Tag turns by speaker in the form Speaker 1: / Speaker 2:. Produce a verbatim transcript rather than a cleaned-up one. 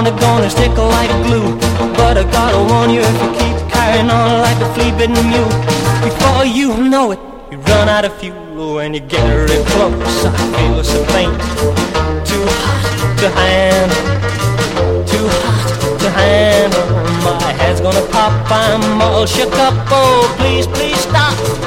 Speaker 1: kinda gonna stick like glue. But I gotta warn you, if you keep carrying on like a flea-bitten mule, before you know it, you run out of fuel. When you get real close, I feel so faint. Too hot to handle, too hot to handle. My head's gonna pop, I'm all shook up. Oh, please, please stop.